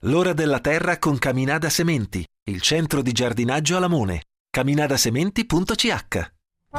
L'ora della terra con Caminada Sementi, il centro di giardinaggio Alamone. caminadasementi.ch.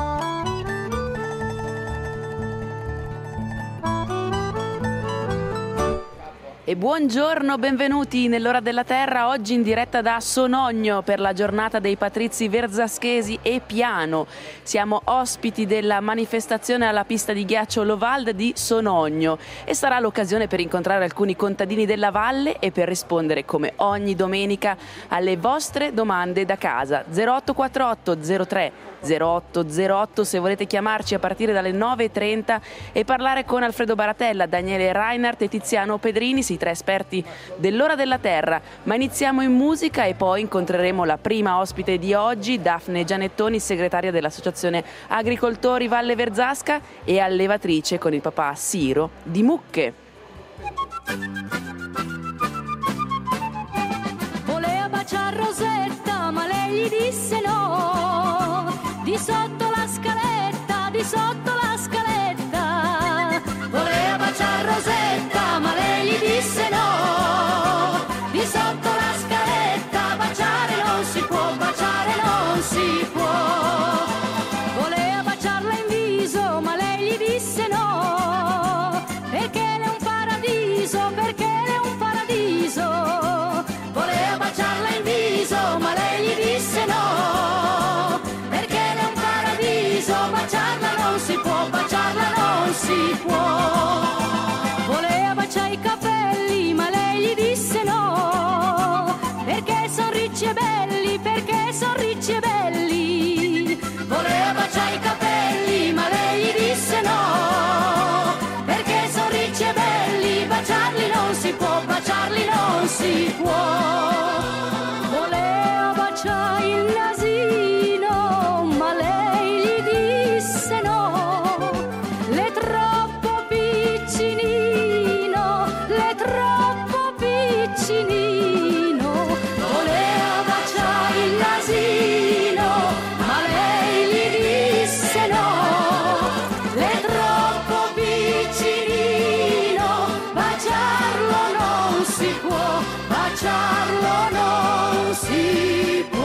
E buongiorno, benvenuti nell'ora della terra, oggi in diretta da Sonogno per la giornata dei patrizi verzaschesi e Piano. Siamo ospiti della manifestazione alla pista di ghiaccio Lovalde di Sonogno e sarà l'occasione per incontrare alcuni contadini della valle e per rispondere come ogni domenica alle vostre domande da casa. 0848 03 0808 se volete chiamarci a partire dalle 9:30 e parlare con Alfredo Baratella, Daniele Reinhardt e Tiziano Pedrini, i tre esperti dell'ora della terra. Ma iniziamo in musica e poi incontreremo la prima ospite di oggi, Daphne Gianettoni, segretaria dell'Associazione Agricoltori Valle Verzasca e allevatrice con il papà Siro di mucche. Voleva baciare Rosetta, ma lei gli disse no. Di sotto la scaletta, di sotto la scaletta. Voleva baciare Rosetta, ma lei gli disse no. Di sotto la scaletta, baciare non si può, baciare non si può. Voleva baciarla in viso, ma lei gli disse no. Perché lei è un paradiso, perché lei è un paradiso. Voleva baciarla in viso, ma lei gli disse no. Perché lei è un paradiso, baciarla non si può, baciarla non si può. Voleva baciare i capelli, ma lei gli disse no. Perché son ricci e belli, perché son ricci e belli. Voleva baciare i capelli, ma lei gli disse no. Perché son ricci e belli, baciarli non si può, baciarli non si può. Voleva baciare il nasino, ma lei gli disse no. L'è troppo piccinino, l'è troppo piccinino. Voleva baciare il nasino, ma lei gli disse no. L'è troppo piccinino, baciarlo non si può, baciarlo non si può.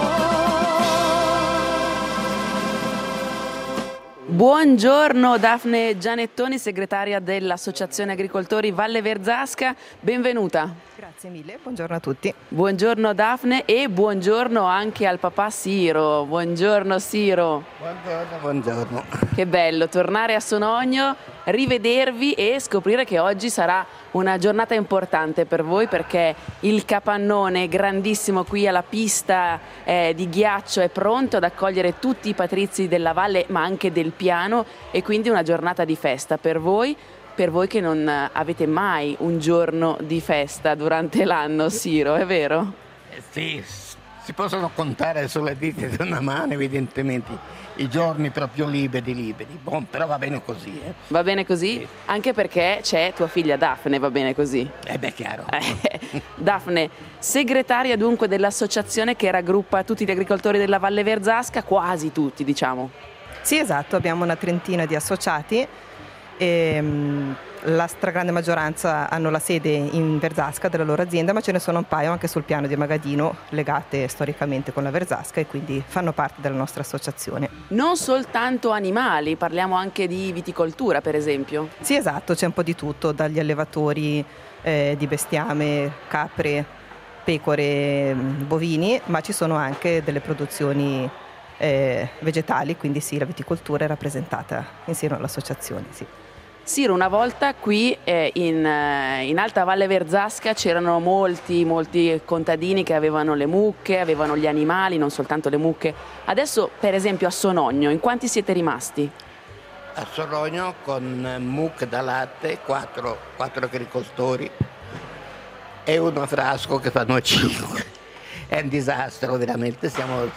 Buongiorno Daphne Gianettoni, segretaria dell'Associazione Agricoltori Valle Verzasca, benvenuta. Grazie mille, buongiorno a tutti. Buongiorno Daphne e buongiorno anche al papà Siro. Buongiorno Siro. Buongiorno, buongiorno. Che bello tornare a Sonogno, rivedervi e scoprire che oggi sarà una giornata importante per voi perché il capannone grandissimo qui alla pista di ghiaccio è pronto ad accogliere tutti i patrizi della valle ma anche del Piano e quindi una giornata di festa per voi che non avete mai un giorno di festa durante l'anno, Siro, è vero? Sì, si possono contare sulle dita di una mano evidentemente i giorni proprio liberi. Bon, però va bene così. Va bene così? Sì. Anche perché c'è tua figlia Daphne, va bene così? Chiaro. Daphne, segretaria dunque dell'associazione che raggruppa tutti gli agricoltori della Valle Verzasca, quasi tutti diciamo. Sì, esatto, abbiamo una trentina di associati e la stragrande maggioranza hanno la sede in Verzasca della loro azienda, ma ce ne sono un paio anche sul piano di Magadino legate storicamente con la Verzasca e quindi fanno parte della nostra associazione. Non soltanto animali, parliamo anche di viticoltura per esempio. Sì, esatto, c'è un po' di tutto, dagli allevatori di bestiame, capre, pecore, bovini, ma ci sono anche delle produzioni vegetali, quindi sì, la viticoltura è rappresentata insieme all'associazione, sì. Siro, una volta qui in Alta Valle Verzasca c'erano molti contadini che avevano le mucche, avevano gli animali, non soltanto le mucche. Adesso, per esempio, a Sonogno, in quanti siete rimasti? A Sonogno con mucche da latte, quattro agricoltori e uno a Frasco che fanno 5. È un disastro veramente,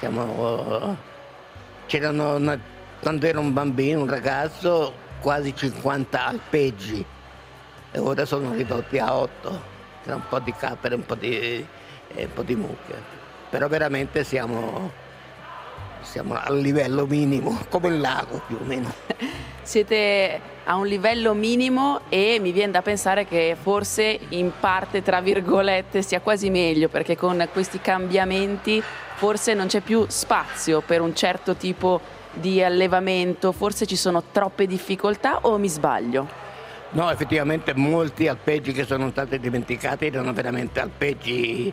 c'erano quando ero un bambino, un ragazzo, quasi 50 alpeggi e ora sono ridotti a 8, tra un po' di capre e un po' di mucche, però veramente siamo al livello minimo, come il lago più o meno. Siete a un livello minimo, e mi viene da pensare che forse in parte, tra virgolette, sia quasi meglio, perché con questi cambiamenti forse non c'è più spazio per un certo tipo di allevamento, forse ci sono troppe difficoltà, o mi sbaglio? No, effettivamente molti alpeggi che sono stati dimenticati erano veramente alpeggi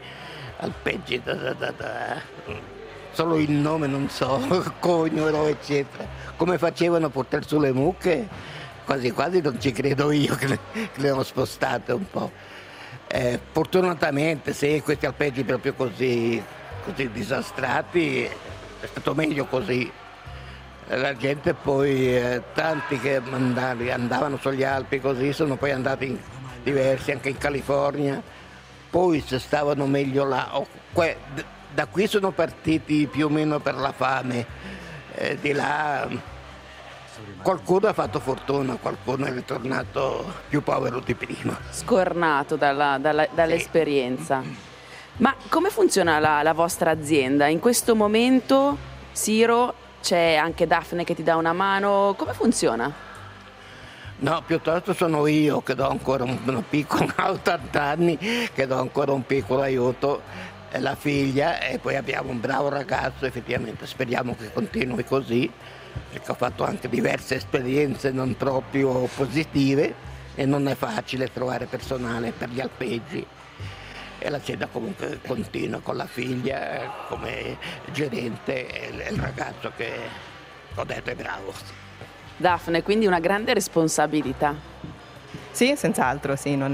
solo il nome non so, Cognolo eccetera. Come facevano a portare su le mucche? Quasi quasi non ci credo io che le hanno spostate un po'. Fortunatamente se questi alpeggi proprio così disastrati è stato meglio così. La gente poi, tanti che andavano sugli Alpi così, sono poi andati diversi anche in California, poi se stavano meglio là, da qui sono partiti più o meno per la fame, di là qualcuno ha fatto fortuna, qualcuno è ritornato più povero di prima. Scornato dall'esperienza. Ma come funziona la vostra azienda? In questo momento, Siro, c'è anche Daphne che ti dà una mano, come funziona? No, piuttosto sono io che do ancora un piccolo, a 80 anni, che do ancora un piccolo aiuto, la figlia, e poi abbiamo un bravo ragazzo, effettivamente speriamo che continui così, perché ho fatto anche diverse esperienze non proprio positive e non è facile trovare personale per gli alpeggi. E l'azienda comunque continua con la figlia come gerente e il ragazzo che ho detto è bravo. Daphne, quindi una grande responsabilità. Sì, senz'altro, sì, non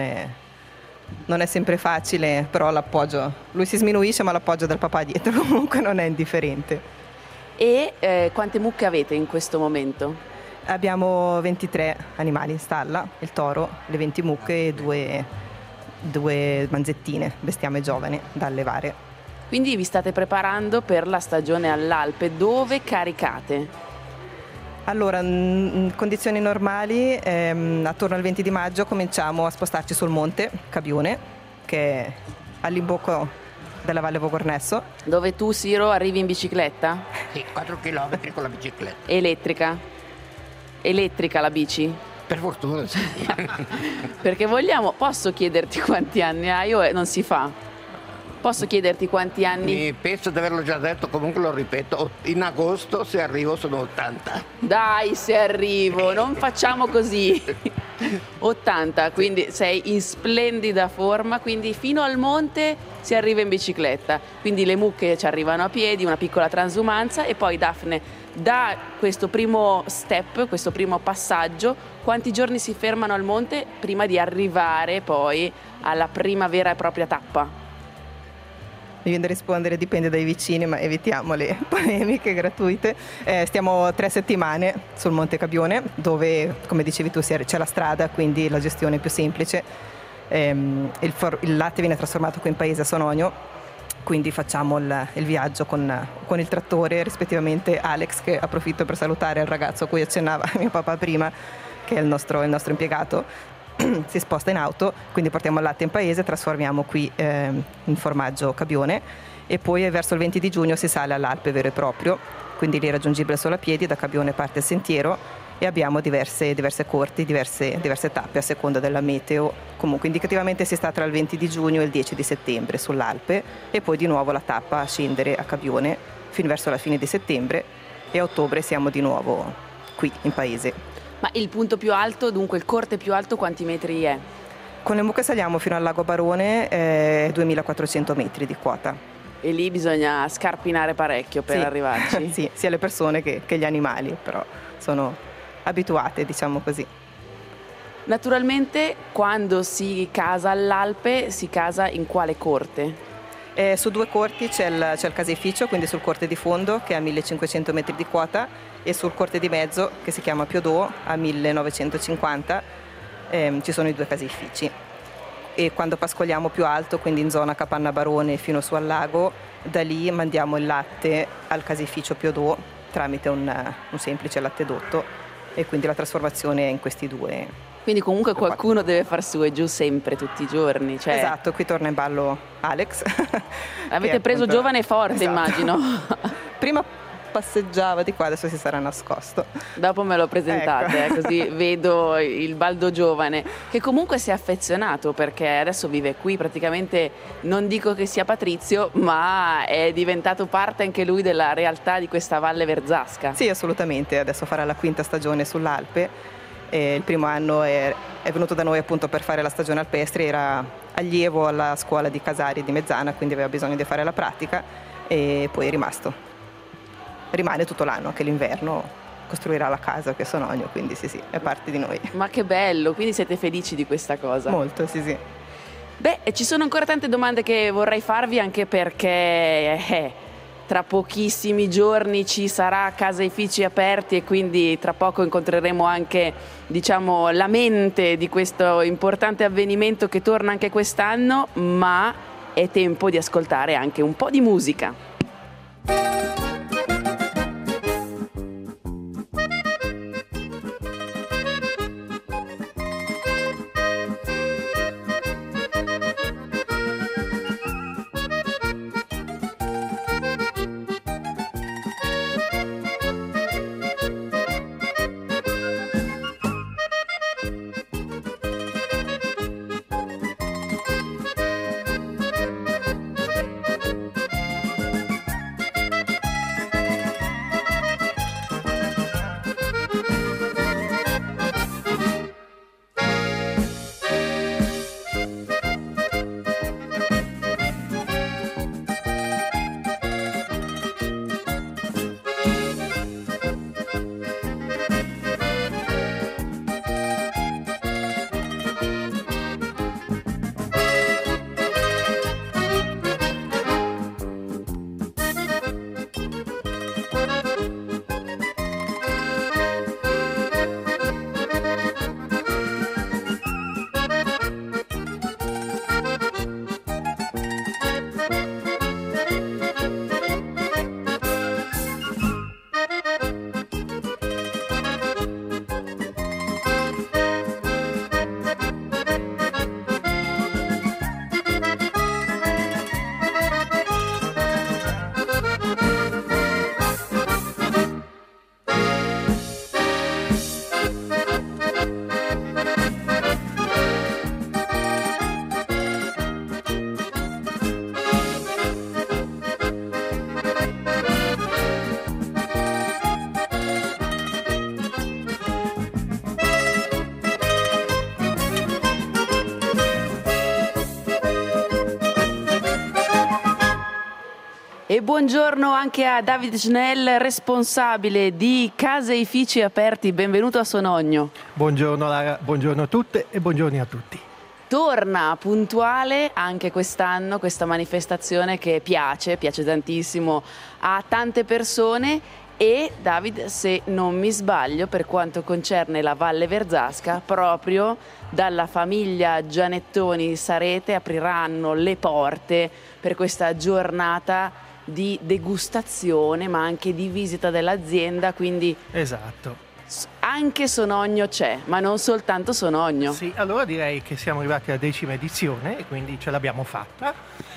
è sempre facile, però l'appoggio, lui si sminuisce ma l'appoggio del papà dietro comunque non è indifferente. E quante mucche avete in questo momento? Abbiamo 23 animali in stalla, il toro, le 20 mucche e due manzettine, bestiame giovane da allevare. Quindi vi state preparando per la stagione all'Alpe, dove caricate? Allora, in condizioni normali, attorno al 20 di maggio cominciamo a spostarci sul monte Cabione, che è all'imbocco della Valle Vogornesso. Dove tu, Siro, arrivi in bicicletta? Sì, 4 chilometri con la bicicletta. Elettrica? Elettrica la bici? Per fortuna sì. Perché posso chiederti quanti anni hai o non si fa? Posso chiederti quanti anni? Penso di averlo già detto, comunque lo ripeto, in agosto se arrivo sono 80. Dai, se arrivo, non facciamo così. 80, quindi sei in splendida forma, quindi fino al monte si arriva in bicicletta, quindi le mucche ci arrivano a piedi, una piccola transumanza, e poi Daphne da questo primo step, questo primo passaggio, quanti giorni si fermano al monte prima di arrivare poi alla prima vera e propria tappa? Mi viene da rispondere dipende dai vicini, ma evitiamo le polemiche gratuite. Stiamo 3 settimane sul Monte Cabione, dove, come dicevi tu, c'è la strada, quindi la gestione è più semplice. Il latte viene trasformato qui in paese a Sonogno, quindi facciamo il viaggio con il trattore, rispettivamente Alex, che approfitto per salutare il ragazzo a cui accennava mio papà prima, che è il nostro impiegato. Si sposta in auto, quindi portiamo il latte in paese, trasformiamo qui in formaggio Cabione, e poi verso il 20 di giugno si sale all'Alpe vero e proprio, quindi lì raggiungibile solo a piedi. Da Cabione parte il sentiero e abbiamo diverse corti, diverse tappe a seconda della meteo. Comunque indicativamente si sta tra il 20 di giugno e il 10 di settembre sull'Alpe, e poi di nuovo la tappa a scendere a Cabione fino verso la fine di settembre, e a ottobre siamo di nuovo qui in paese. Ma il punto più alto, dunque il corte più alto, quanti metri è? Con le mucche saliamo fino al lago Barone, 2400 metri di quota. E lì bisogna scarpinare parecchio per arrivarci? Sì, sia le persone che gli animali, però sono abituate, diciamo così. Naturalmente quando si casa all'Alpe si casa in quale corte? Su 2 corti c'è il caseificio, quindi sul corte di fondo che è a 1500 metri di quota, e sul corte di mezzo che si chiama Piodò a 1950 ci sono i 2 caseifici. E quando pascoliamo più alto, quindi in zona Capanna Barone fino su al lago, da lì mandiamo il latte al caseificio Piodò tramite un semplice lattedottto, e quindi la trasformazione è in questi 2. Quindi comunque qualcuno deve far su e giù sempre, tutti i giorni. Cioè... Esatto, qui torna in ballo Alex. Avete preso giovane e forte, esatto. Immagino. Prima passeggiava di qua, adesso si sarà nascosto. Dopo me lo presentate, Ecco. così vedo il Baldo giovane, che comunque si è affezionato perché adesso vive qui praticamente, non dico che sia patrizio, ma è diventato parte anche lui della realtà di questa Valle Verzasca. Sì, assolutamente, adesso farà la 5ª stagione sull'Alpe. Il primo anno è venuto da noi appunto per fare la stagione alpestre, era allievo alla scuola di Casari di Mezzana, quindi aveva bisogno di fare la pratica e poi è rimasto. Rimane tutto l'anno, anche l'inverno costruirà la casa che è Sonogno, quindi sì, è parte di noi. Ma che bello, quindi siete felici di questa cosa? Molto, sì. Beh, ci sono ancora tante domande che vorrei farvi, anche perché tra pochissimi giorni ci sarà Caseifici aperti e quindi tra poco incontreremo anche, diciamo, la mente di questo importante avvenimento che torna anche quest'anno, ma è tempo di ascoltare anche un po' di musica. E buongiorno anche a David Schnell, responsabile di Caseifici Aperti. Benvenuto a Sonogno. Buongiorno Lara, buongiorno a tutte e buongiorni a tutti. Torna puntuale anche quest'anno questa manifestazione che piace tantissimo a tante persone. E David, se non mi sbaglio, per quanto concerne la Valle Verzasca, proprio dalla famiglia Gianettoni Sarete apriranno le porte per questa giornata di degustazione, ma anche di visita dell'azienda, quindi esatto. Anche Sonogno c'è, ma non soltanto Sonogno. Sì, allora direi che siamo arrivati alla 10ª edizione e quindi ce l'abbiamo fatta,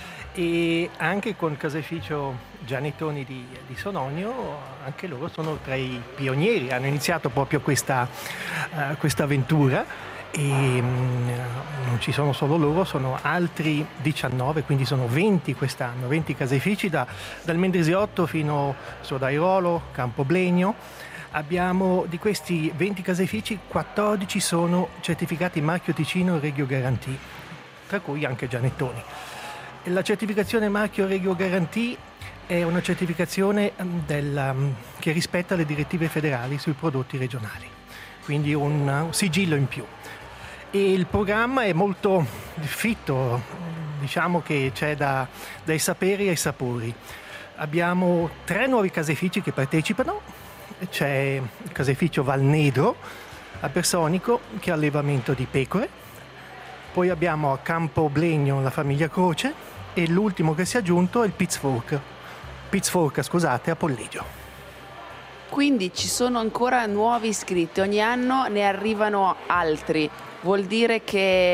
e anche con Caseificio Gianettoni di Sonogno, anche loro sono tra i pionieri, hanno iniziato proprio questa avventura. E non ci sono solo loro, sono altri 19, quindi sono 20 quest'anno, 20 caseifici dal Mendrisiotto fino a Sodairolo, Campoblegno. Abbiamo di questi 20 caseifici, 14 sono certificati marchio Ticino Regio Guarantì, tra cui anche Gianettoni. La certificazione marchio Regio Guarantì è una certificazione che rispetta le direttive federali sui prodotti regionali, quindi un sigillo in più. E il programma è molto fitto, diciamo che c'è dai saperi ai sapori. Abbiamo 3 nuovi caseifici che partecipano, c'è il caseificio Valnedro a Bersonico che ha allevamento di pecore, poi abbiamo a Campoblegno la famiglia Croce e l'ultimo che si è aggiunto è il Pizzforca, a Pollegio. Quindi ci sono ancora nuovi iscritti, ogni anno ne arrivano altri. Vuol dire che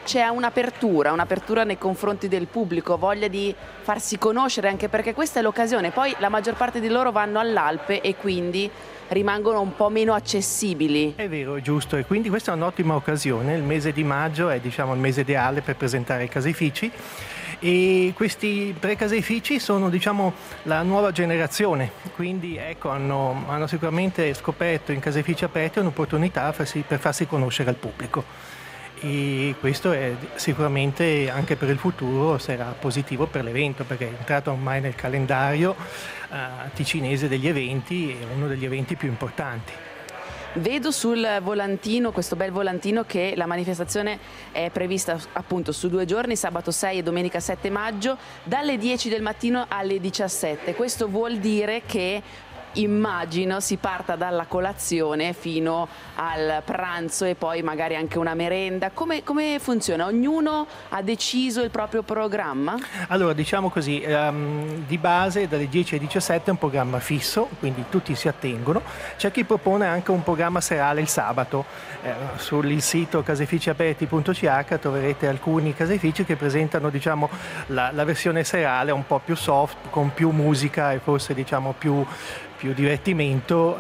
c'è un'apertura nei confronti del pubblico, voglia di farsi conoscere, anche perché questa è l'occasione. Poi la maggior parte di loro vanno all'Alpe e quindi rimangono un po' meno accessibili. È vero, è giusto, e quindi questa è un'ottima occasione. Il mese di maggio è, diciamo, il mese ideale per presentare i caseifici, e questi 3 caseifici sono, diciamo, la nuova generazione, quindi ecco, hanno sicuramente scoperto in caseifici aperti un'opportunità per farsi conoscere al pubblico, e questo è sicuramente anche per il futuro sarà positivo per l'evento, perché è entrato ormai nel calendario ticinese degli eventi, è uno degli eventi più importanti. Vedo sul volantino, questo bel volantino, che la manifestazione è prevista appunto su 2 giorni, sabato 6 e domenica 7 maggio, dalle 10 del mattino alle 17. Questo vuol dire che immagino si parta dalla colazione fino al pranzo e poi magari anche una merenda. Come funziona? Ognuno ha deciso il proprio programma? Allora, diciamo così, di base dalle 10 alle 17 è un programma fisso, quindi tutti si attengono. C'è chi propone anche un programma serale il sabato. Sul sito caseificiaperti.ch troverete alcuni caseifici che presentano, diciamo, la versione serale un po' più soft, con più musica e forse, diciamo, più divertimento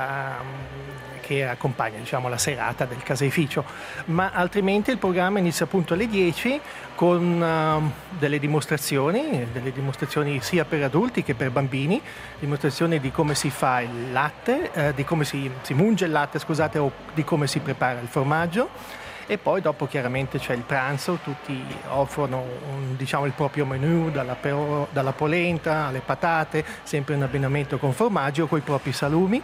che accompagna, diciamo, la serata del caseificio, ma altrimenti il programma inizia appunto alle 10 con delle dimostrazioni sia per adulti che per bambini, dimostrazioni di come si fa il latte, di come si munge il latte, scusate, o di come si prepara il formaggio. E poi dopo chiaramente c'è il pranzo, tutti offrono diciamo il proprio menù, dalla polenta alle patate, sempre in abbinamento con formaggio o con i propri salumi.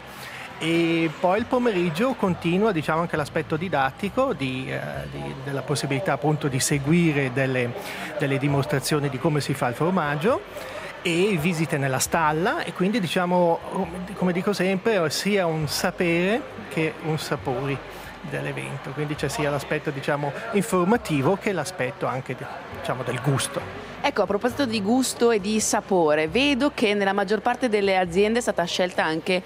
E poi il pomeriggio continua, diciamo, anche l'aspetto didattico della possibilità appunto di seguire delle dimostrazioni di come si fa il formaggio e visite nella stalla, e quindi, diciamo, come dico sempre, sia un sapere che un sapori dell'evento, quindi c'è sia l'aspetto, diciamo, informativo che l'aspetto anche, diciamo, del gusto. Ecco, a proposito di gusto e di sapore, vedo che nella maggior parte delle aziende è stato scelto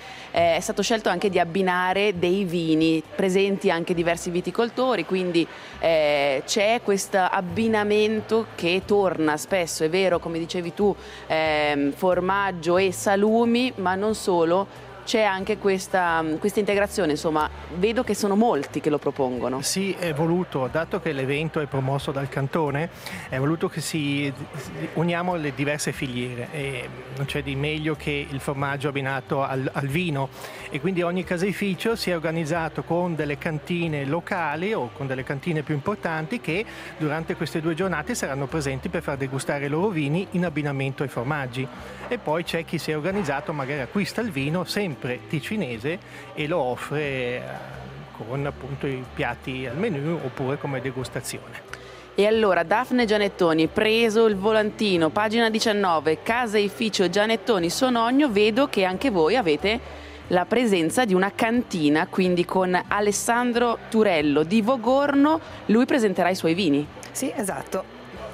anche di abbinare dei vini, presenti anche diversi viticoltori, quindi c'è questo abbinamento che torna spesso, è vero, come dicevi tu, formaggio e salumi, ma non solo. C'è anche questa integrazione, insomma, vedo che sono molti che lo propongono. Sì, è voluto, dato che l'evento è promosso dal Cantone, è voluto che uniamo le diverse filiere, e non c'è di meglio che il formaggio abbinato al vino, e quindi ogni caseificio si è organizzato con delle cantine locali o con delle cantine più importanti che durante queste 2 giornate saranno presenti per far degustare i loro vini in abbinamento ai formaggi. E poi c'è chi si è organizzato, magari acquista il vino sempre ticinese e lo offre con appunto i piatti al menù oppure come degustazione. E allora, Daphne Gianettoni, preso il volantino, pagina 19, caseificio Gianettoni Sonogno, vedo che anche voi avete la presenza di una cantina, quindi con Alessandro Turello di Vogorno, lui presenterà i suoi vini. Sì, esatto.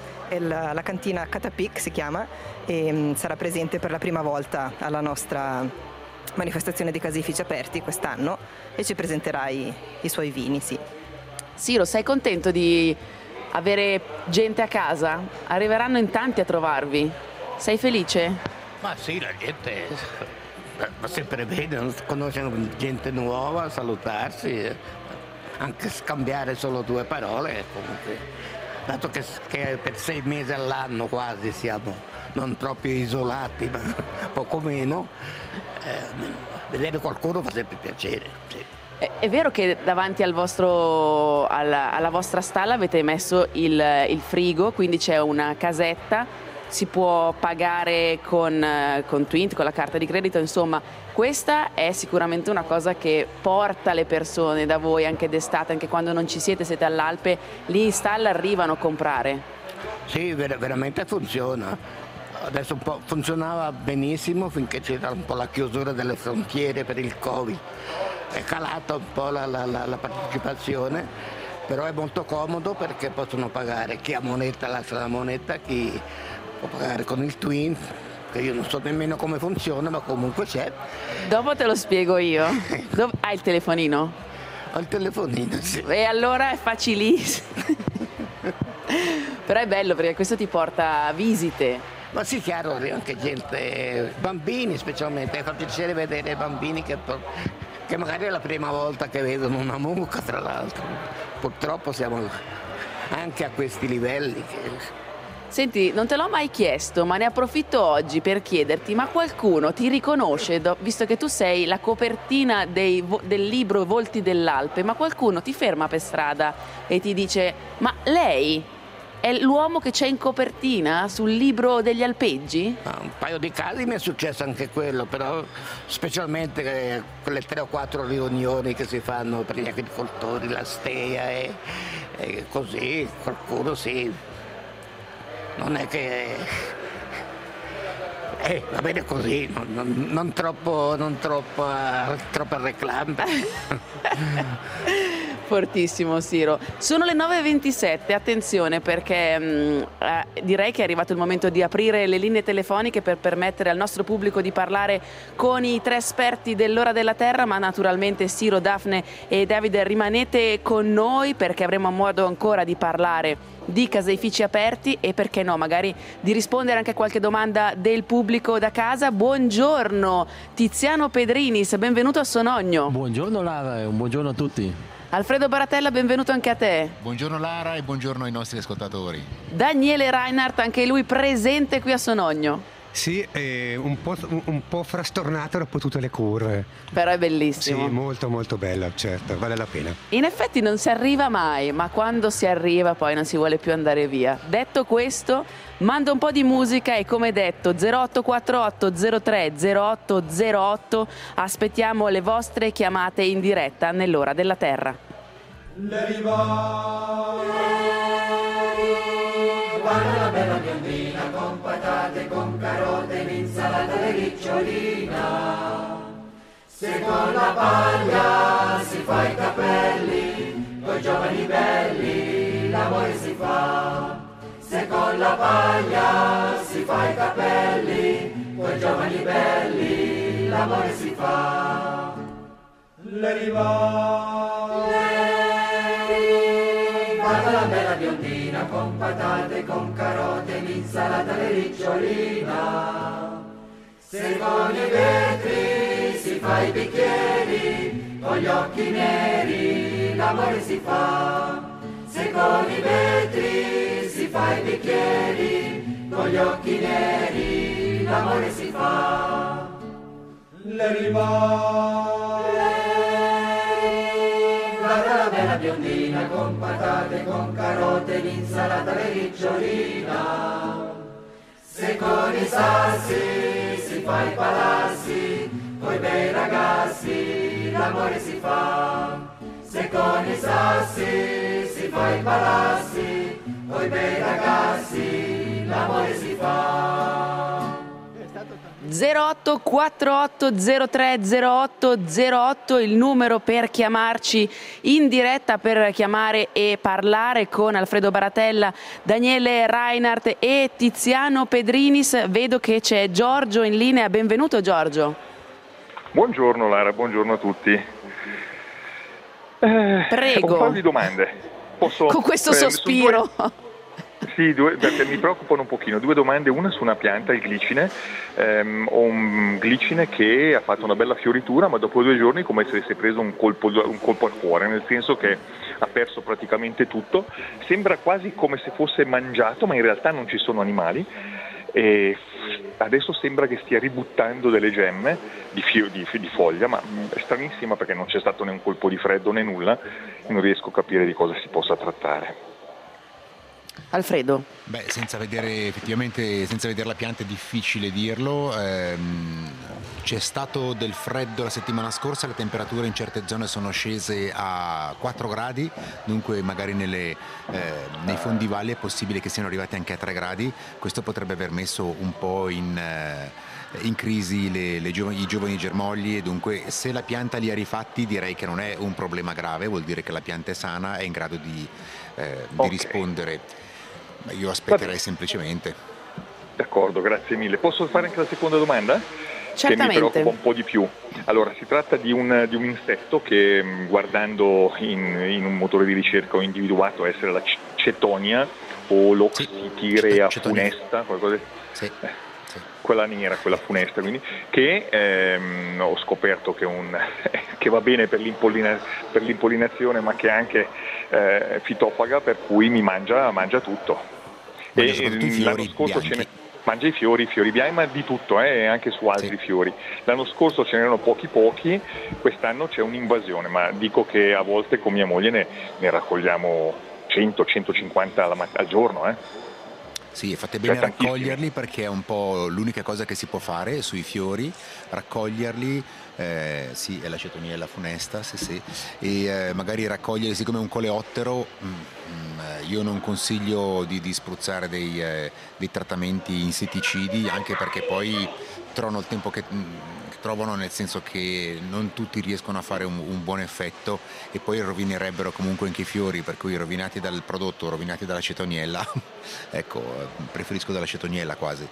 La cantina Catapic si chiama, e sarà presente per la prima volta alla nostra manifestazione dei caseifici aperti quest'anno, e ci presenterà i suoi vini, sì. Siro, sei contento di avere gente a casa? Arriveranno in tanti a trovarvi. Sei felice? Ma sì, la gente va sempre bene, conoscere gente nuova, salutarsi, anche scambiare solo 2 parole, comunque. Dato che per 6 mesi all'anno quasi siamo non proprio isolati, ma poco meno, vedere qualcuno fa sempre piacere. Sì. È vero che davanti alla vostra stalla avete messo il frigo, quindi c'è una casetta, si può pagare con Twint, con la carta di credito, insomma, questa è sicuramente una cosa che porta le persone da voi anche d'estate, anche quando non ci siete all'Alpe, lì in stalla arrivano a comprare. Sì, veramente funziona. Adesso funzionava benissimo finché c'era un po' la chiusura delle frontiere per il Covid. È calata un po' la partecipazione, però è molto comodo perché possono pagare chi ha moneta, lascia la moneta, chi può pagare con il Twint, che io non so nemmeno come funziona, ma comunque c'è. Dopo te lo spiego io. Hai il telefonino? Ho il telefonino, sì. E allora è facilissimo. Però è bello perché questo ti porta a visite. Ma sì, chiaro, anche gente, bambini specialmente, fa piacere vedere bambini che magari è la prima volta che vedono una mucca, tra l'altro. Purtroppo siamo anche a questi livelli. Senti, non te l'ho mai chiesto, ma ne approfitto oggi per chiederti, ma qualcuno ti riconosce, visto che tu sei la copertina del libro Volti dell'Alpe, ma qualcuno ti ferma per strada e ti dice, ma lei è l'uomo che c'è in copertina sul libro degli alpeggi? Un paio di casi mi è successo anche quello, però specialmente quelle 3 o 4 riunioni che si fanno per gli agricoltori, la Stea e così, qualcuno sì. Non è che... va bene così, non troppo reclame. Fortissimo, Siro. Sono le 9:27, attenzione perché direi che è arrivato il momento di aprire le linee telefoniche per permettere al nostro pubblico di parlare con i 3 esperti dell'Ora della Terra, ma naturalmente Siro, Daphne e Davide rimanete con noi perché avremo modo ancora di parlare di caseifici aperti e perché no, magari di rispondere anche a qualche domanda del pubblico da casa. Buongiorno Tiziano Pedrinis, benvenuto a Sonogno. Buongiorno Lara e un buongiorno a tutti. Alfredo Baratella, benvenuto anche a te. Buongiorno Lara e buongiorno ai nostri ascoltatori. Daniele Reinhardt, anche lui presente qui a Sonogno. Sì, un po' frastornato dopo tutte le curve. Però è bellissimo. Sì, molto molto bella, certo, vale la pena. In effetti non si arriva mai, ma quando si arriva poi non si vuole più andare via. Detto questo, mando un po' di musica e come detto 0848 03 0808 aspettiamo le vostre chiamate in diretta nell'Ora della Terra. Guarda la bella biondina con patate, con carote, l'insalata di ricciolina. Se con la paglia si fa i capelli, coi giovani belli l'amore si fa. Se con la paglia si fa i capelli, coi giovani belli l'amore si fa. Guarda la bella biondina con patate, con carote, l'insalata di ricciolina. Se con i vetri si fa i bicchieri, con gli occhi neri l'amore si fa. Se con i vetri si fa i bicchieri, con gli occhi neri l'amore si fa. Guarda la bella biondina con patate, con carote, l'insalata di ricciolina. Se con i sassi si fa i palassi, coi bei ragazzi l'amore si fa. Se con i sassi si fa i palassi, coi bei ragazzi l'amore si fa. 0848030808 il numero per chiamarci in diretta, per chiamare e parlare con Alfredo Baratella, Daniele Reinhardt e Tiziano Pedrinis. Vedo che c'è Giorgio in linea, benvenuto Giorgio. Buongiorno Lara, buongiorno a tutti. Prego. Ho un paio di domande. Posso, con questo sospiro. Sì, perché mi preoccupano un pochino. 2 domande, una su una pianta, il glicine. Ho un glicine che ha fatto una bella fioritura, ma dopo 2 giorni come se avesse preso un colpo al cuore, nel senso che ha perso praticamente tutto. Sembra quasi come se fosse mangiato, ma in realtà non ci sono animali. E adesso sembra che stia ributtando delle gemme di foglia, ma è stranissima perché non c'è stato né un colpo di freddo né nulla. Non riesco a capire di cosa si possa trattare. Alfredo. Beh, senza vedere la pianta è difficile dirlo. C'è stato del freddo la settimana scorsa, le temperature in certe zone sono scese a 4 gradi, dunque magari nei fondivalli è possibile che siano arrivati anche a 3 gradi. Questo potrebbe aver messo un po' in crisi i giovani germogli, e dunque se la pianta li ha rifatti direi che non è un problema grave, vuol dire che la pianta è sana, è in grado di rispondere. Io aspetterei semplicemente. D'accordo, grazie mille. Posso fare anche la seconda domanda? Certamente. Che mi preoccupa un po' di più. Allora, si tratta di un insetto che, guardando in un motore di ricerca, ho individuato essere la Cetonia tipo l'oxytirea funesta, qualcosa di... Sì. Quella nera, quella funesta, quindi, che ho scoperto che va bene per l'impollinazione, ma che è anche fitofaga, per cui mi mangia tutto. L'anno scorso mangia i fiori bianchi, ma di tutto, anche su altri fiori. L'anno scorso ce n'erano pochi, quest'anno c'è un'invasione, ma dico che a volte con mia moglie ne raccogliamo 100-150 al giorno. Sì, fate bene a raccoglierli, perché è un po' l'unica cosa che si può fare sui fiori, raccoglierli, sì, è la cetoniella funesta, sì, e magari raccoglierli, siccome è un coleottero, io non consiglio di spruzzare dei trattamenti insetticidi, anche perché poi trovano il tempo che trovano, nel senso che non tutti riescono a fare un buon effetto, e poi rovinerebbero comunque anche i fiori, per cui rovinati dal prodotto, rovinati dalla cetoniella, ecco, preferisco dalla cetoniella quasi.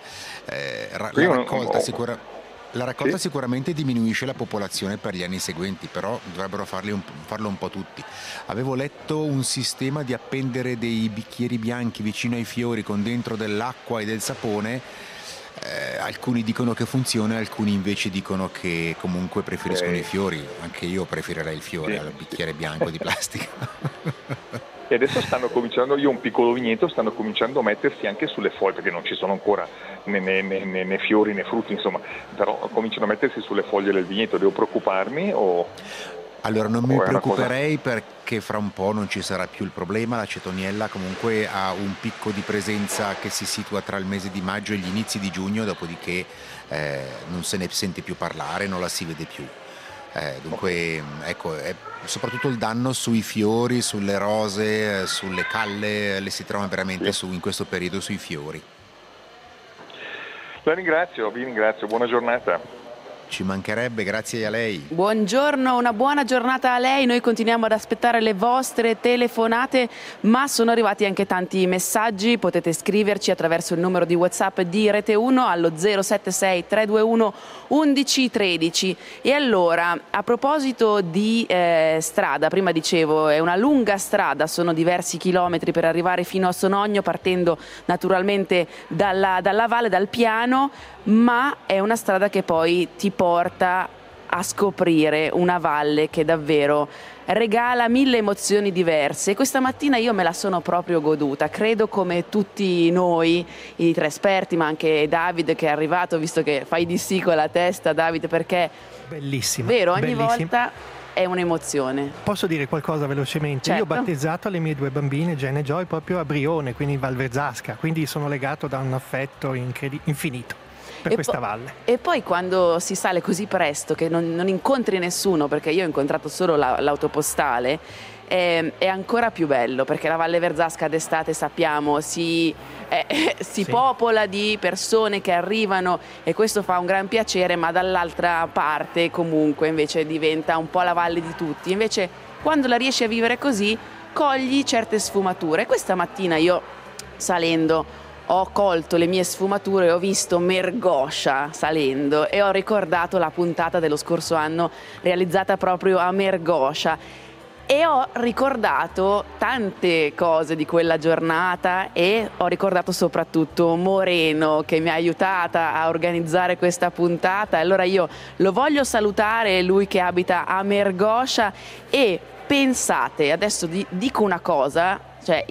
La raccolta sicuramente diminuisce la popolazione per gli anni seguenti, però dovrebbero farlo un po' tutti. Avevo letto un sistema di appendere dei bicchieri bianchi vicino ai fiori con dentro dell'acqua e del sapone. Alcuni dicono che funziona, alcuni invece dicono che comunque preferiscono i fiori. Anche io preferirei il fiore al bicchiere bianco di plastica. E adesso stanno cominciando, io ho un piccolo vigneto, stanno cominciando a mettersi anche sulle foglie, perché non ci sono ancora né fiori né frutti, insomma, però cominciano a mettersi sulle foglie del vigneto. Devo preoccuparmi o... Allora non mi preoccuperei, perché fra un po' non ci sarà più il problema. La cetoniella comunque ha un picco di presenza che si situa tra il mese di maggio e gli inizi di giugno, dopodiché non se ne sente più parlare, non la si vede più. Dunque ecco, soprattutto il danno sui fiori, sulle rose, sulle calle, le si trova veramente in questo periodo sui fiori. Vi ringrazio, buona giornata. Ci mancherebbe, grazie a lei. Buongiorno, una buona giornata a lei. Noi continuiamo ad aspettare le vostre telefonate, ma sono arrivati anche tanti messaggi. Potete scriverci attraverso il numero di WhatsApp di Rete 1 allo 076 321 1113. E allora, a proposito di strada, prima dicevo, è una lunga strada, sono diversi chilometri per arrivare fino a Sonogno, partendo naturalmente dalla valle, dal piano, ma è una strada che poi ti porta a scoprire una valle che davvero regala 1000 emozioni diverse. Questa mattina io me la sono proprio goduta, credo come tutti noi, i tre esperti, ma anche Davide che è arrivato, visto che fai di sì con la testa, Davide, perché bellissimo, vero, ogni bellissimo. volta è un'emozione. Posso dire qualcosa velocemente? Certo. Io ho battezzato le mie 2 bambine, Jenna e Joy, proprio a Brione, quindi in Val Verzasca, quindi sono legato da un affetto infinito per questa valle. E poi quando si sale così presto che non incontri nessuno, perché io ho incontrato solo l'autopostale, è ancora più bello, perché la Valle Verzasca d'estate, sappiamo, si popola di persone che arrivano, e questo fa un gran piacere, ma dall'altra parte comunque invece diventa un po' la valle di tutti. Invece quando la riesci a vivere così cogli certe sfumature. Questa mattina io, salendo, ho colto le mie sfumature e ho visto Mergoscia salendo, e ho ricordato la puntata dello scorso anno realizzata proprio a Mergoscia, e ho ricordato tante cose di quella giornata, e ho ricordato soprattutto Moreno, che mi ha aiutata a organizzare questa puntata. Allora io lo voglio salutare, lui che abita a Mergoscia. E pensate, adesso dico una cosa, cioè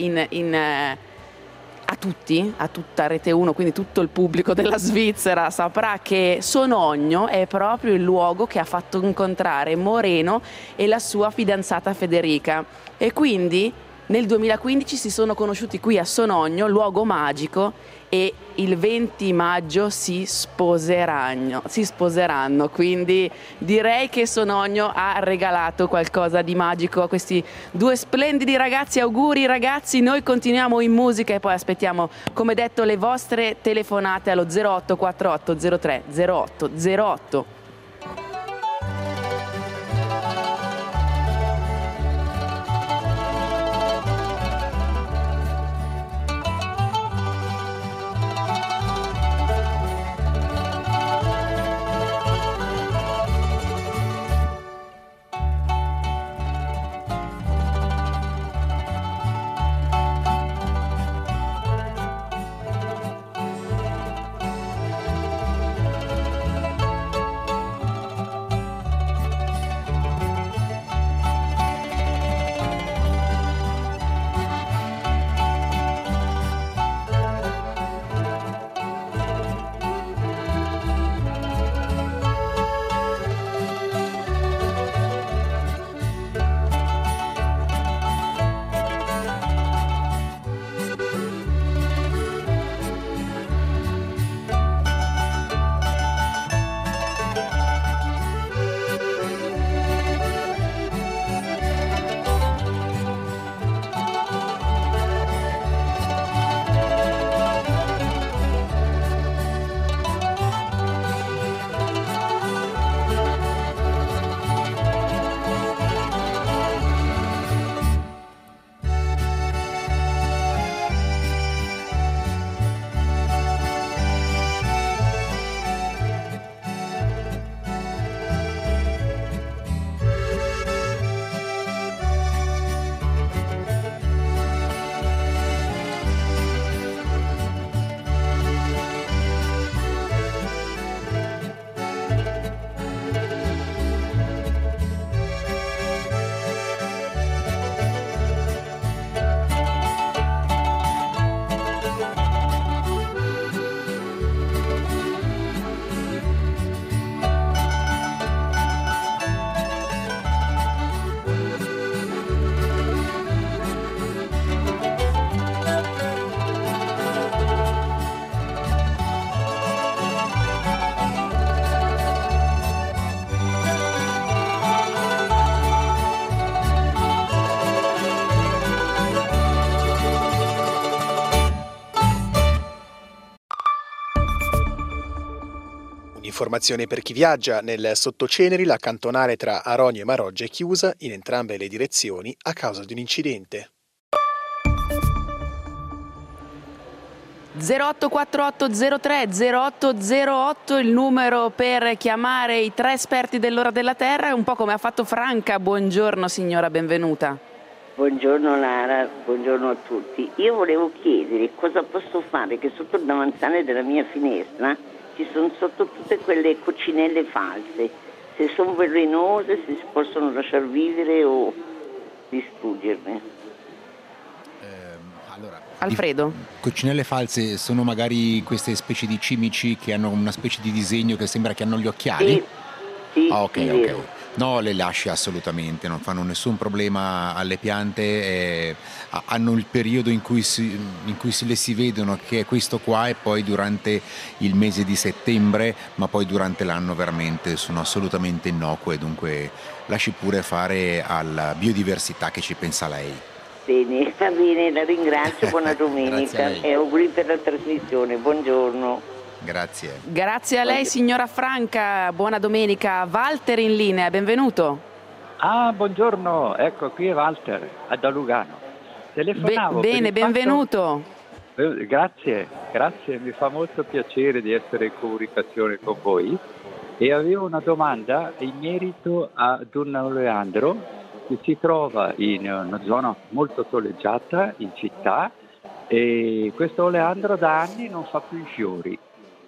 a tutti, a tutta Rete 1, quindi tutto il pubblico della Svizzera saprà che Sonogno è proprio il luogo che ha fatto incontrare Moreno e la sua fidanzata Federica, e quindi nel 2015 si sono conosciuti qui a Sonogno, luogo magico, e il 20 maggio si sposeranno, quindi direi che Sonogno ha regalato qualcosa di magico a questi 2 splendidi ragazzi. Auguri ragazzi, noi continuiamo in musica e poi aspettiamo, come detto, le vostre telefonate allo 0848 03 0808. Informazione per chi viaggia: nel Sottoceneri la cantonale tra Aronio e Maroggia è chiusa in entrambe le direzioni a causa di un incidente. 0848030808 il numero per chiamare i 3 esperti dell'ora della Terra, è un po' come ha fatto Franca. Buongiorno signora, benvenuta. Buongiorno Lara, buongiorno a tutti. Io volevo chiedere cosa posso fare, che sotto il davanzale della mia finestra ci sono sotto tutte quelle coccinelle false, se sono velenose, se si possono lasciar vivere o distruggerle. Alfredo. Coccinelle false sono magari queste specie di cimici che hanno una specie di disegno che sembra che hanno gli occhiali? Sì, ok. No, le lasci assolutamente, non fanno nessun problema alle piante, hanno il periodo in cui le si vedono, che è questo qua, e poi durante il mese di settembre, ma poi durante l'anno veramente sono assolutamente innocue, dunque lasci pure fare alla biodiversità che ci pensa lei. Bene, va bene, la ringrazio, buona domenica e auguri per la trasmissione, buongiorno. Grazie. Grazie a lei signora Franca, buona domenica. Walter in linea, benvenuto. Buongiorno, ecco qui è Walter, da Lugano. Telefonavo bene, benvenuto. Grazie, mi fa molto piacere di essere in comunicazione con voi e avevo una domanda in merito ad un oleandro che si trova in una zona molto soleggiata in città e questo oleandro da anni non fa più i fiori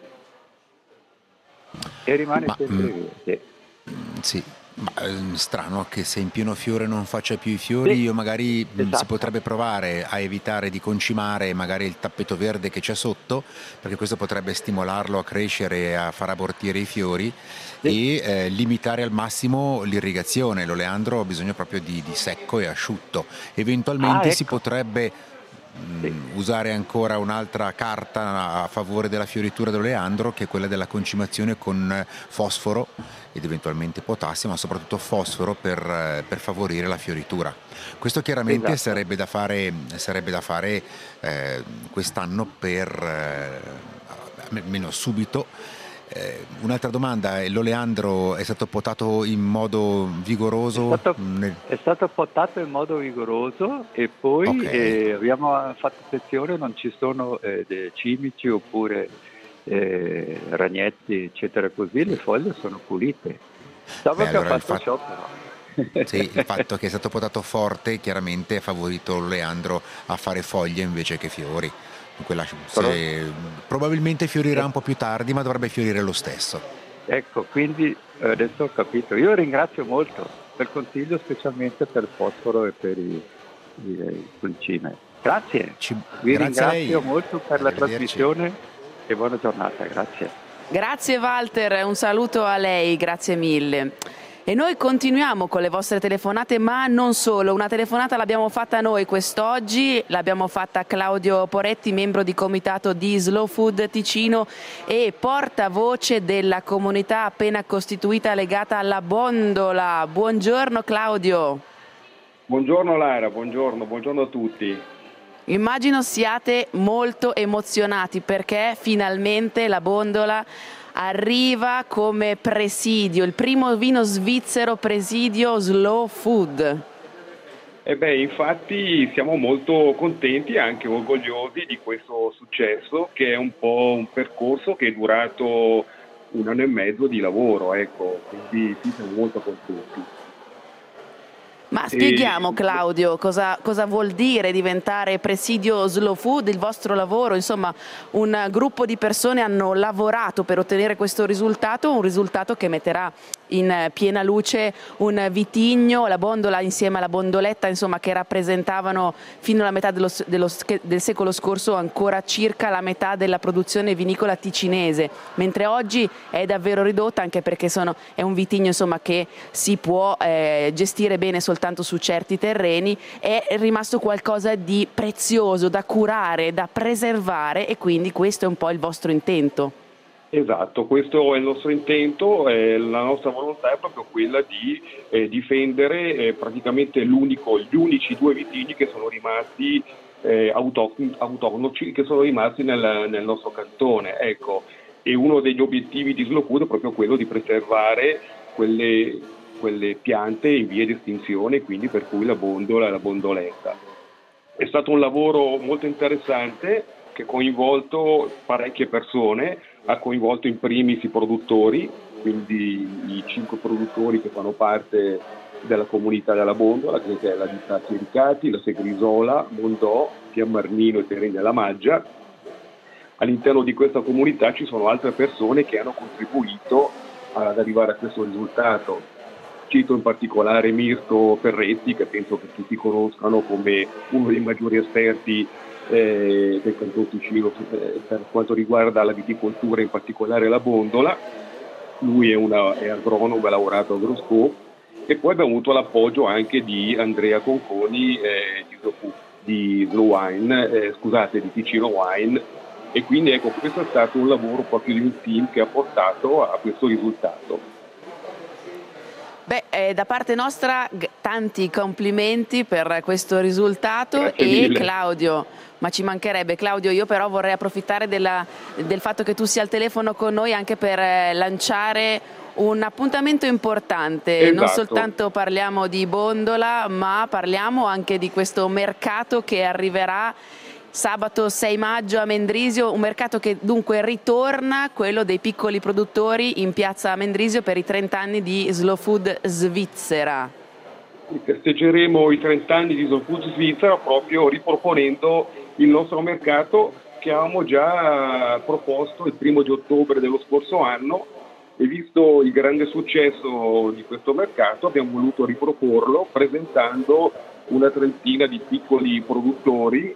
e rimane sempre verde. Sì, ma strano che se in pieno fiore non faccia più i fiori. Io magari si potrebbe provare a evitare di concimare magari il tappeto verde che c'è sotto, perché questo potrebbe stimolarlo a crescere e a far abortire i fiori. E limitare al massimo l'irrigazione. L'oleandro ha bisogno proprio di secco e asciutto. Eventualmente si potrebbe usare ancora un'altra carta a favore della fioritura dell'oleandro, che è quella della concimazione con fosforo ed eventualmente potassio, ma soprattutto fosforo per favorire la fioritura. Questo chiaramente sarebbe da fare quest'anno, per almeno subito. Un'altra domanda: l'oleandro è stato potato in modo vigoroso? È stato potato in modo vigoroso e poi abbiamo fatto attenzione, non ci sono dei cimici oppure ragnetti eccetera, così le foglie sono pulite. Allora il fatto che è stato potato forte chiaramente ha favorito l'oleandro a fare foglie invece che fiori. Probabilmente fiorirà un po' più tardi, ma dovrebbe fiorire lo stesso. Ecco, quindi adesso ho capito. Io ringrazio molto per il consiglio, specialmente per il fosforo e per i concime. Grazie. Vi ringrazio molto per la trasmissione e buona giornata. Grazie. Grazie Walter, un saluto a lei, grazie mille. E noi continuiamo con le vostre telefonate, ma non solo. Una telefonata l'abbiamo fatta noi quest'oggi, l'abbiamo fatta Claudio Poretti, membro di comitato di Slow Food Ticino e portavoce della comunità appena costituita legata alla Bondola. Buongiorno Claudio. Buongiorno Lara, buongiorno a tutti. Immagino siate molto emozionati perché finalmente la Bondola arriva come presidio, il primo vino svizzero presidio Slow Food. Infatti siamo molto contenti e anche orgogliosi di questo successo, che è un po' un percorso che è durato 1 anno e mezzo di lavoro, ecco, quindi sì, siamo molto contenti. Ma spieghiamo Claudio cosa vuol dire diventare presidio Slow Food, il vostro lavoro, insomma un gruppo di persone hanno lavorato per ottenere questo risultato, un risultato che metterà in piena luce un vitigno, la Bondola insieme alla Bondoletta, insomma, che rappresentavano fino alla metà del secolo scorso ancora circa la metà della produzione vinicola ticinese, mentre oggi è davvero ridotta, anche perché è un vitigno, insomma, che si può gestire bene soltanto su certi terreni. È rimasto qualcosa di prezioso da curare, da preservare, e quindi questo è un po' il vostro intento. Esatto, questo è il nostro intento, la nostra volontà è proprio quella di difendere praticamente gli unici 2 vitigni che sono rimasti autoctoni, che sono rimasti nel nostro cantone. Ecco, e uno degli obiettivi di Slow Food è proprio quello di preservare quelle piante in via di estinzione, quindi per cui la bondola e la bondoletta. È stato un lavoro molto interessante che ha coinvolto parecchie persone, ha coinvolto in primis i produttori, quindi i 5 produttori che fanno parte della comunità della Bondola, che è la ditta Chiericati, la Segrisola, Mondò, Fiammarnino e Tereni della Maggia. All'interno di questa comunità ci sono altre persone che hanno contribuito ad arrivare a questo risultato. Cito in particolare Mirto Ferretti, che penso che tutti conoscano come uno dei maggiori esperti del Canton Ticino per quanto riguarda la viticoltura, in particolare la bondola. Lui è agronomo, ha lavorato a Grosco, e poi abbiamo avuto l'appoggio anche di Andrea Conconi di Ticino Wine, e quindi ecco, questo è stato un lavoro proprio di un team che ha portato a questo risultato. Da parte nostra tanti complimenti per questo risultato. Grazie e mille. Claudio, ma ci mancherebbe Claudio, io però vorrei approfittare del fatto che tu sia al telefono con noi anche per lanciare un appuntamento importante. Esatto. Non soltanto parliamo di Bondola, ma parliamo anche di questo mercato che arriverà sabato 6 maggio a Mendrisio, un mercato che dunque ritorna, quello dei piccoli produttori in piazza Mendrisio per i 30 anni di Slow Food Svizzera. Festeggeremo i 30 anni di Slow Food Svizzera proprio riproponendo il nostro mercato che avevamo già proposto il 1° di ottobre dello scorso anno, e visto il grande successo di questo mercato abbiamo voluto riproporlo presentando una trentina di piccoli produttori.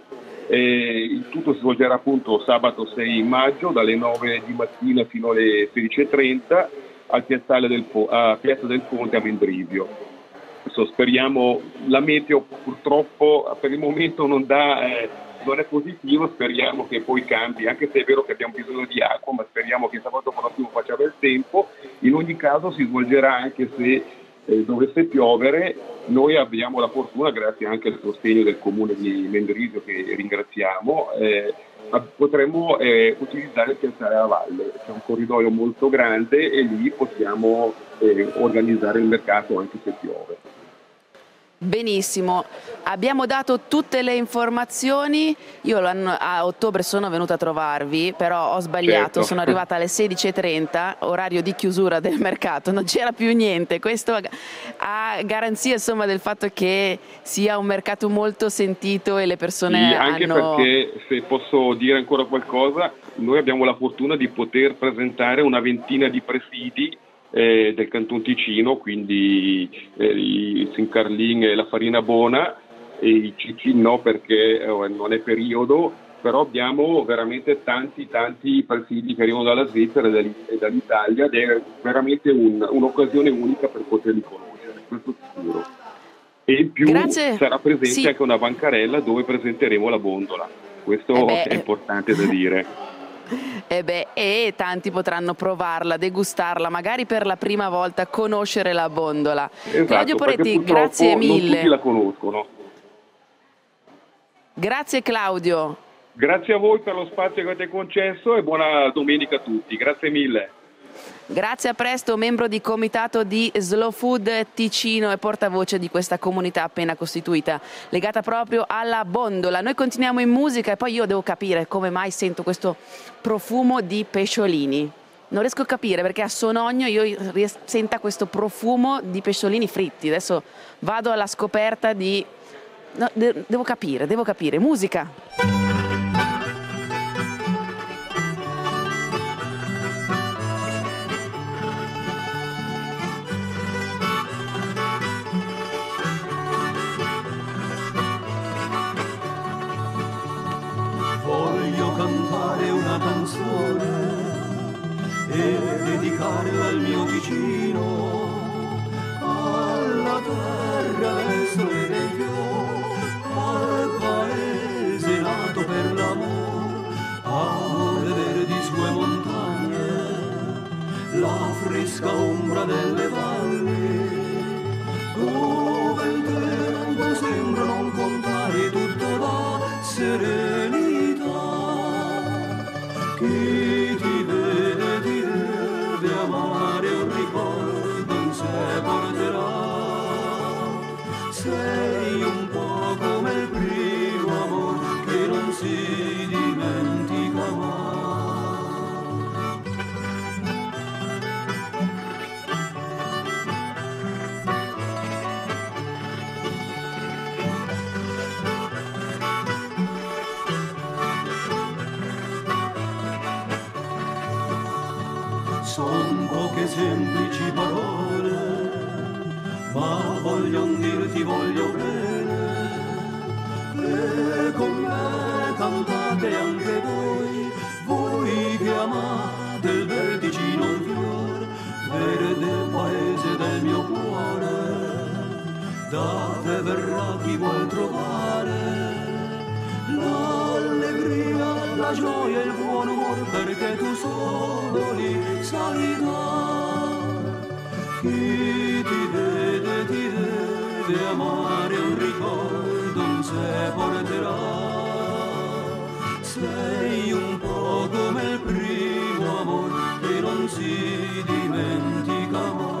Il tutto si svolgerà appunto sabato 6 maggio dalle 9 di mattina fino alle 16:30 a Piazza del Ponte a Mendrisio. Speriamo, la meteo purtroppo per il momento non è positivo, speriamo che poi cambi, anche se è vero che abbiamo bisogno di acqua, ma speriamo che sabato prossimo faccia bel tempo. In ogni caso si svolgerà anche se dovesse piovere. Noi abbiamo la fortuna, grazie anche al sostegno del comune di Mendrisio che ringraziamo, potremmo utilizzare il Piazzale alla Valle. C'è un corridoio molto grande e lì possiamo organizzare il mercato anche se piove. Benissimo, abbiamo dato tutte le informazioni. Io a ottobre sono venuta a trovarvi, però ho sbagliato, Certo. Sono arrivata alle 16:30, orario di chiusura del mercato, non c'era più niente. Questo a garanzia insomma del fatto che sia un mercato molto sentito e le persone Sì, anche hanno... perché, se posso dire ancora qualcosa, noi abbiamo la fortuna di poter presentare una ventina di presidi del Canton Ticino, quindi il Sincarlin e la farina buona, e i cicin no perché non è periodo, però abbiamo veramente tanti presidi che arrivano dalla Svizzera e dall'Italia, ed è veramente un'occasione unica per poterli conoscere, questo sicuro. E in più sarà presente anche una bancarella dove presenteremo la bondola, questo è importante da dire. E tanti potranno provarla, degustarla, magari per la prima volta, conoscere la bondola. Esatto, Claudio Poretti, perché grazie purtroppo mille. non tutti la conoscono. Grazie Claudio. Grazie a voi per lo spazio che avete concesso e buona domenica a tutti. Grazie mille. Grazie, a presto. Membro di comitato di Slow Food Ticino e portavoce di questa comunità appena costituita, legata proprio alla bondola. Noi continuiamo in musica e poi io devo capire come mai sento questo profumo di pesciolini. Non riesco a capire perché a Sonogno io senta questo profumo di pesciolini fritti. Adesso vado alla scoperta di... No, devo capire. Musica. Voglio cantare una canzone e dedicarla al mio vicino, alla terra del sole e dei fiori, al paese nato per l'amore, alle verdi sue montagne, la fresca ombra delle valli, dove il tempo sembra non contare, tutto va serenità. Chi ti vede son poche semplici parole, ma voglio dirti voglio bene, e con me cantate anche voi che amate il verticino un fior, verde paese del mio cuore, da te verrà chi vuol trovare l'allegria, la gioia e il buon umore, perché tu solo li sai dar. Chi ti deve amare un ricordo, non se porterà. Sei un po' come il primo amor che non si dimentica mai.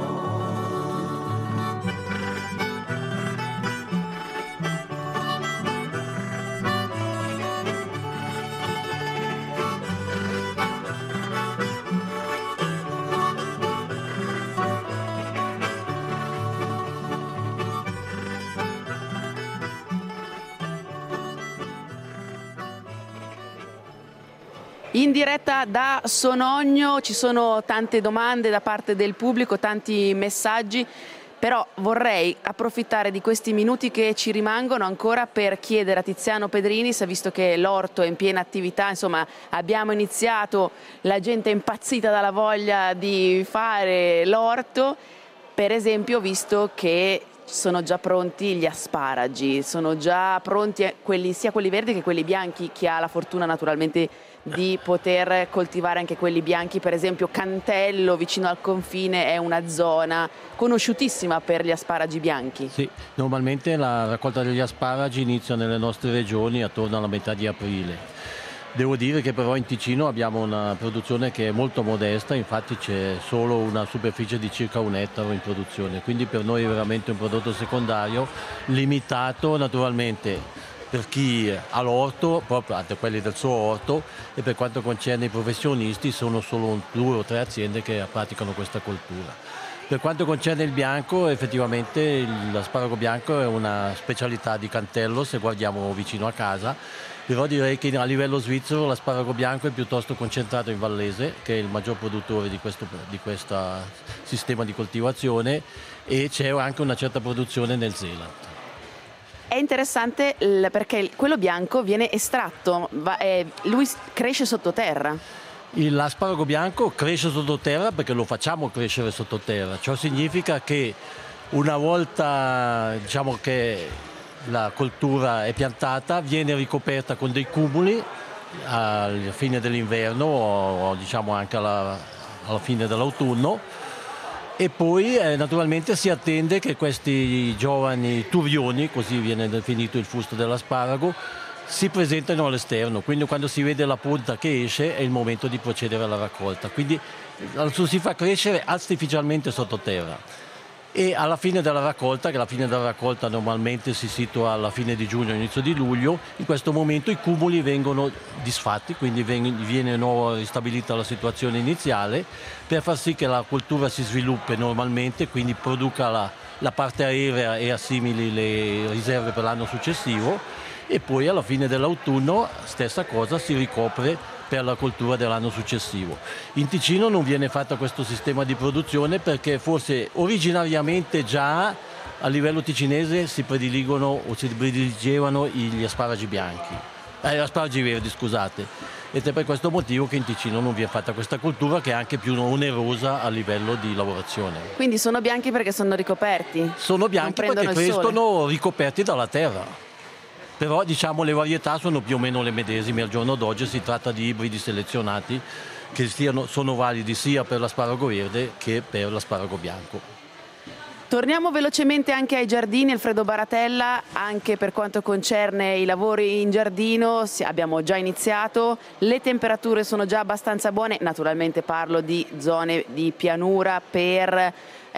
In diretta da Sonogno ci sono tante domande da parte del pubblico, tanti messaggi, però vorrei approfittare di questi minuti che ci rimangono ancora per chiedere a Tiziano Pedrinis, visto che l'orto è in piena attività, insomma abbiamo iniziato, la gente è impazzita dalla voglia di fare l'orto, per esempio visto che sono già pronti gli asparagi, sono già pronti sia quelli verdi che quelli bianchi, chi ha la fortuna naturalmente di poter coltivare anche quelli bianchi, per esempio Cantello vicino al confine è una zona conosciutissima per gli asparagi bianchi. Sì, normalmente la raccolta degli asparagi inizia nelle nostre regioni attorno alla metà di aprile. Devo dire che però in Ticino abbiamo una produzione che è molto modesta, infatti c'è solo una superficie di circa 1 ettaro in produzione, quindi per noi è veramente un prodotto secondario, limitato naturalmente per chi ha l'orto, proprio quelli del suo orto, e per quanto concerne i professionisti sono solo 2 o 3 aziende che praticano questa coltura. Per quanto concerne il bianco, effettivamente l'asparago bianco è una specialità di Cantello se guardiamo vicino a casa, però direi che a livello svizzero l'asparago bianco è piuttosto concentrato in Vallese, che è il maggior produttore di questo sistema di coltivazione, e c'è anche una certa produzione nel Zeeland. È interessante perché quello bianco viene estratto, lui cresce sottoterra. L'asparago bianco cresce sottoterra perché lo facciamo crescere sottoterra, ciò significa che una volta che la coltura è piantata viene ricoperta con dei cumuli alla fine dell'inverno o anche alla fine dell'autunno, e poi naturalmente si attende che questi giovani turioni, così viene definito il fusto dell'asparago, si presentano all'esterno, quindi quando si vede la punta che esce è il momento di procedere alla raccolta, quindi lo si fa crescere artificialmente sottoterra. E alla fine della raccolta, che la fine della raccolta normalmente si situa alla fine di giugno, inizio di luglio, in questo momento i cumuli vengono disfatti, quindi viene nuovo ristabilita la situazione iniziale per far sì che la coltura si sviluppi normalmente, quindi produca la parte aerea e assimili le riserve per l'anno successivo, e poi alla fine dell'autunno stessa cosa, si ricopre per la coltura dell'anno successivo. In Ticino non viene fatto questo sistema di produzione perché forse originariamente già a livello ticinese si prediligevano gli asparagi bianchi, asparagi verdi, scusate, ed è per questo motivo che in Ticino non viene fatta questa coltura, che è anche più onerosa a livello di lavorazione. Quindi sono bianchi perché sono ricoperti? Sono bianchi perché crescono ricoperti dalla terra. Però le varietà sono più o meno le medesime al giorno d'oggi, si tratta di ibridi selezionati che sono validi sia per l'asparago verde che per l'asparago bianco. Torniamo velocemente anche ai giardini, Alfredo Baratella, anche per quanto concerne i lavori in giardino abbiamo già iniziato, le temperature sono già abbastanza buone, naturalmente parlo di zone di pianura per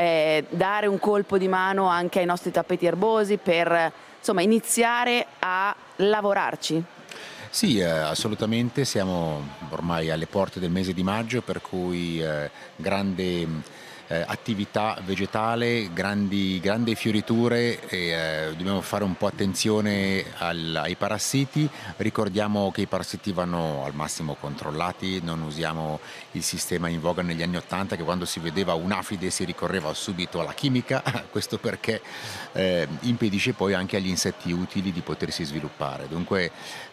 dare un colpo di mano anche ai nostri tappeti erbosi, per iniziare a lavorarci. Sì, assolutamente, siamo ormai alle porte del mese di maggio, per cui grande attività vegetale, grandi fioriture e dobbiamo fare un po' attenzione ai parassiti. Ricordiamo che i parassiti vanno al massimo controllati, non usiamo il sistema in voga negli anni '80 che quando si vedeva un'afide si ricorreva subito alla chimica, questo perché impedisce poi anche agli insetti utili di potersi sviluppare. Dunque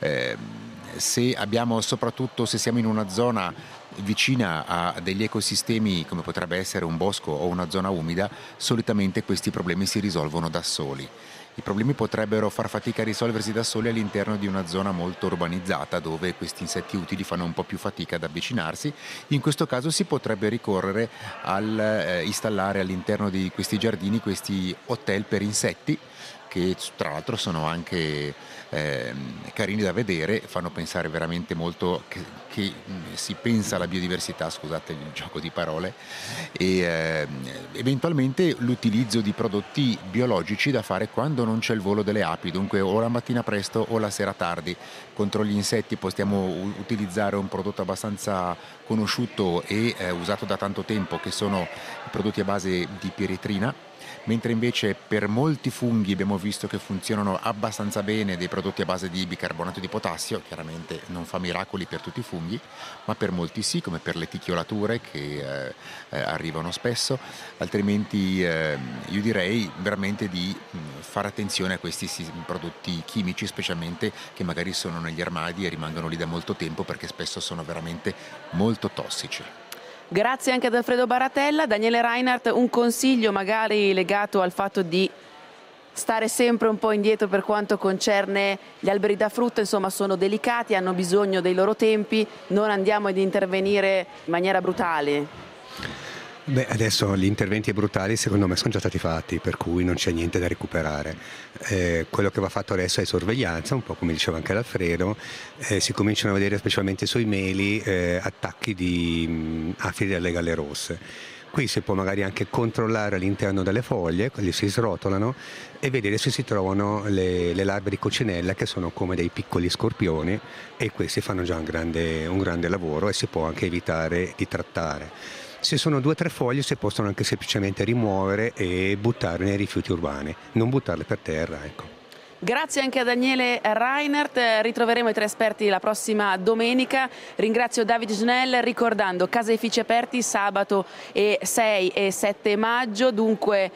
soprattutto se siamo in una zona vicina a degli ecosistemi come potrebbe essere un bosco o una zona umida, solitamente questi problemi si risolvono da soli. I problemi potrebbero far fatica a risolversi da soli all'interno di una zona molto urbanizzata dove questi insetti utili fanno un po' più fatica ad avvicinarsi. In questo caso si potrebbe ricorrere al installare all'interno di questi giardini questi hotel per insetti, che tra l'altro sono anche carini da vedere, fanno pensare veramente molto che si pensa alla biodiversità, scusate il gioco di parole, e eventualmente l'utilizzo di prodotti biologici da fare quando non c'è il volo delle api, dunque o la mattina presto o la sera tardi. Contro gli insetti possiamo utilizzare un prodotto abbastanza conosciuto e usato da tanto tempo, che sono i prodotti a base di piretrina, mentre invece per molti funghi abbiamo visto che funzionano abbastanza bene dei prodotti a base di bicarbonato di potassio. Chiaramente non fa miracoli per tutti i funghi, ma per molti sì, come per le ticchiolature che arrivano spesso. Altrimenti io direi veramente di fare attenzione a questi prodotti chimici, specialmente che magari sono negli armadi e rimangono lì da molto tempo, perché spesso sono veramente molto tossici. Grazie anche ad Alfredo Baratella. Daniele Reinhardt, un consiglio magari legato al fatto di stare sempre un po' indietro per quanto concerne gli alberi da frutta, insomma sono delicati, hanno bisogno dei loro tempi, non andiamo ad intervenire in maniera brutale. Beh, adesso gli interventi brutali secondo me sono già stati fatti, per cui non c'è niente da recuperare. Quello che va fatto adesso è sorveglianza, un po' come diceva anche l'Alfredo. Si cominciano a vedere specialmente sui meli attacchi di afidi delle galle rosse. Qui si può magari anche controllare all'interno delle foglie, quelli si srotolano, e vedere se si trovano le larve di coccinella, che sono come dei piccoli scorpioni, e questi fanno già un grande lavoro e si può anche evitare di trattare. Se sono 2 o 3 foglie si possono anche semplicemente rimuovere e buttare nei rifiuti urbani, non buttarle per terra, ecco. Grazie anche a Daniele Reinhardt, ritroveremo i 3 esperti la prossima domenica. Ringrazio Davide Snell, ricordando caseifici aperti sabato 6 e 7 maggio, dunque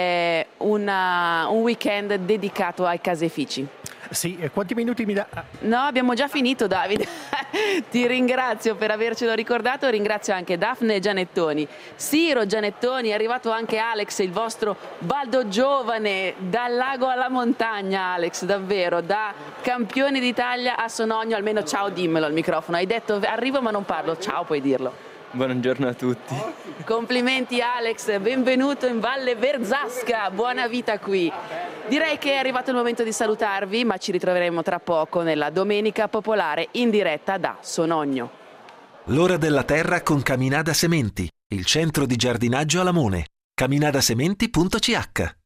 un weekend dedicato ai caseifici. Sì, quanti minuti mi dà? No, abbiamo già finito, Davide. Ti ringrazio per avercelo ricordato, ringrazio anche Daphne Gianettoni, Siro Gianettoni, è arrivato anche Alex, il vostro baldo giovane, dal lago alla montagna. Alex, davvero, da campione d'Italia a Sonogno, almeno ciao dimmelo al microfono, hai detto arrivo ma non parlo, ciao puoi dirlo. Buongiorno a tutti. Complimenti Alex, benvenuto in Valle Verzasca, buona vita qui. Direi che è arrivato il momento di salutarvi, ma ci ritroveremo tra poco nella Domenica Popolare in diretta da Sonogno. L'ora della terra con Caminada Sementi, il centro di giardinaggio a Lamone. caminadasementi.ch